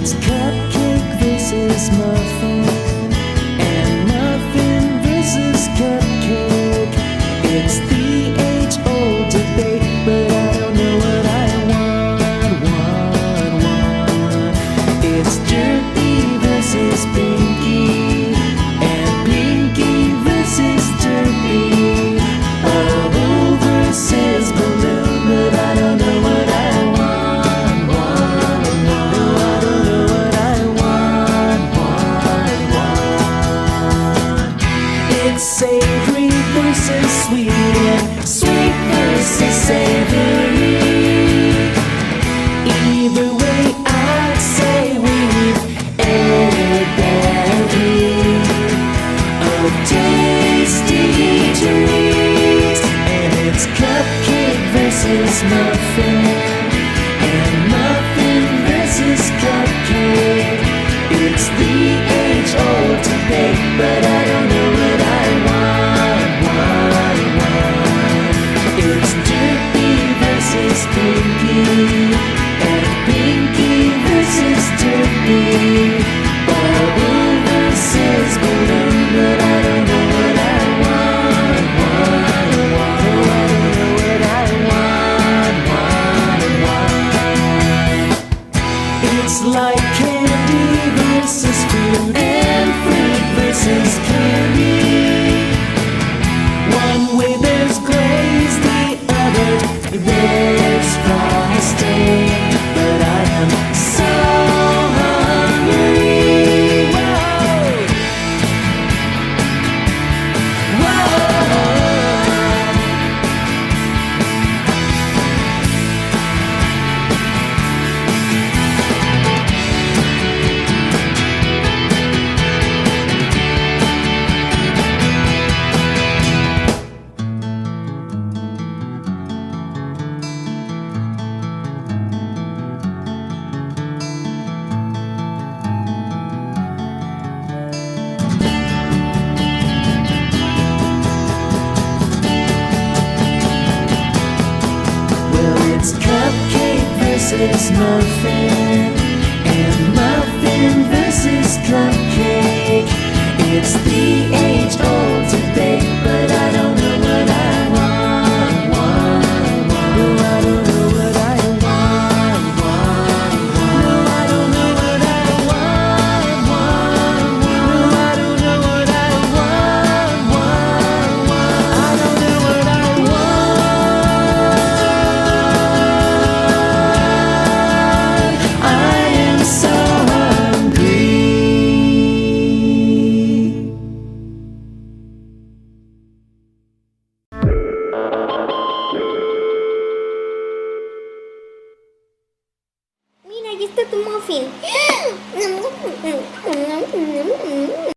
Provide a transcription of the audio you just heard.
it's cupcake versus muffin, and muffin versus cupcake. It's the age-old debate, but I don't know what I want. It's Derpy versus Pinky, and Pinky versus Derpy. Bubble versus balloon, but I don't know what I want. No, I don't know what I want. It's savory versus sweet, and sweet versus savory. Either way, I'd say we've aired that heat of tasty treats. And it's cupcake versus muffin, and muffin versus cupcake. It's the age-old debate, but I don't know what I want. It's Derpy versus Pinky, and Pinky versus Derpy. Bubble versus balloon, but I don't know what I want. No, I don't know what I want. It's like candy versus fruit, and fruit versus candy. One way there's glaze, the other there's frosting. But I am so hungry. Whoa. Well, it's cupcake versus muffin,